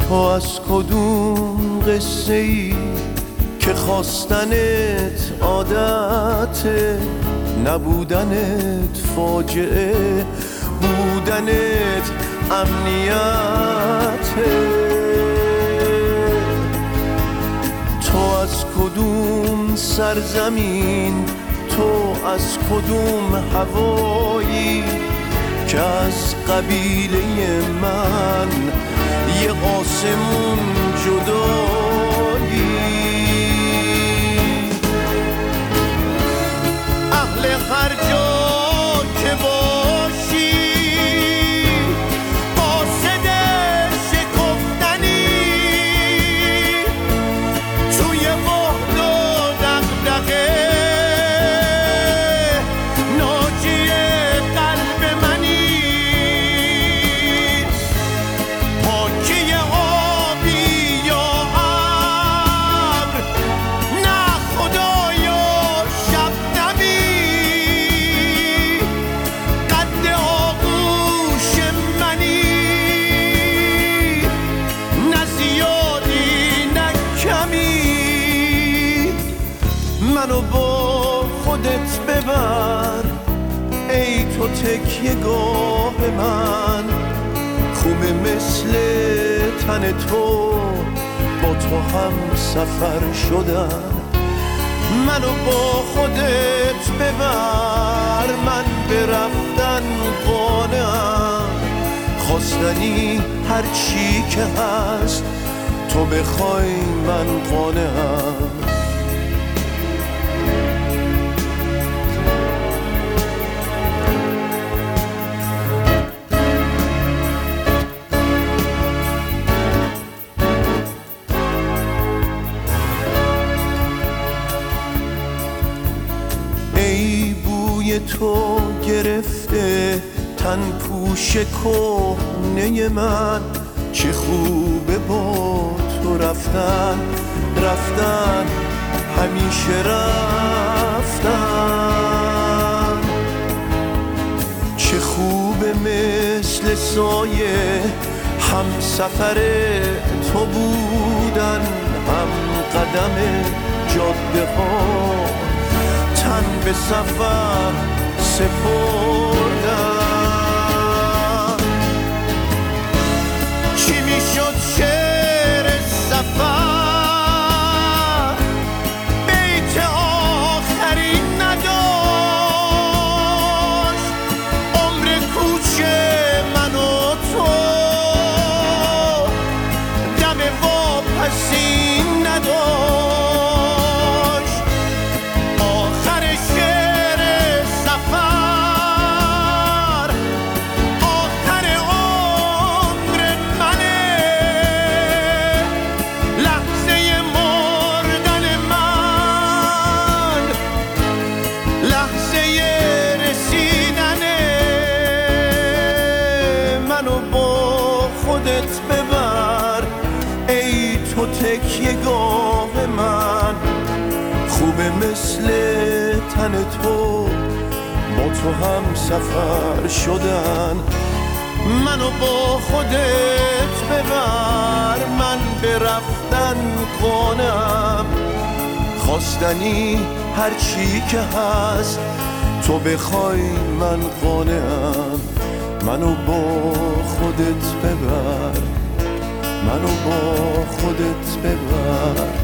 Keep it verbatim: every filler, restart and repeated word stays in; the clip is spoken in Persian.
تو از کدوم قصه ای که خواستنت عادته، نبودنت فاجعه، بودنت امنیته. تو از کدوم سرزمین، تو از کدوم هوایی که از قبیله من یه قاسمون جدایی. اهل هر جا که باشی قاصد شکفتنی، توی بحد و دغدغه ناجی قلب منی. پاکی آبی یا ابر، نه خدایا شبنمی. قد آغوش منی، نه زیادی نه کمی. منو با خودت ببر ای تو تکیه گاه من، خوبه مثل تن تو با تو هم سفر شدن. منو با خودت ببر، من به رفتن قانعم. خواستنی هر چی که هست، تو بخوای من قانعم. ای بوی تو گرفته تن پوش کهنه من، چه خوبه با تو رفتن، رفتن همیشه رفتن. چه خوبه مثل سایه هم سفر تو بودن، هم قدم جاده ها تن به سفر سپردن. چی میشد شعر سفر، بیت آخری نداشت. عمر کوچ من و تو دم واپسی نداشت. آخر شعر سفر، آخر عمر منه. لحظه مردن من، لحظه رسیدنه. منو با خودت ببر ای تو تکیه گاه من، خوبه مثل تن تو با تو هم سفر شدن. منو با خودت ببر، من به رفتن قانعم. خواستنی هر چی که هست، تو بخوای من قانعم. منو با خودت ببر، منو با خودت ببر.